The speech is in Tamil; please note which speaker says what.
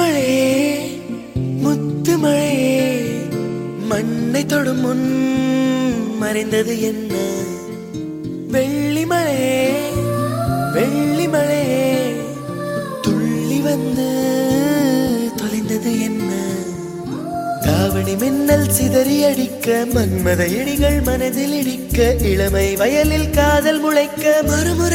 Speaker 1: மழையே முத்து மழையே மண்ணை தொடும் முன் மறைந்தது என்ன வெள்ளி மழையே வெள்ளி மழையே துள்ளி வந்து தொலைந்தது என்ன தாவணி மின்னல் சிதறி அடிக்க மன்மத இடிகள் மனதில் இடிக்க இளமை வயலில் காதல் முளைக்க மறுமுறை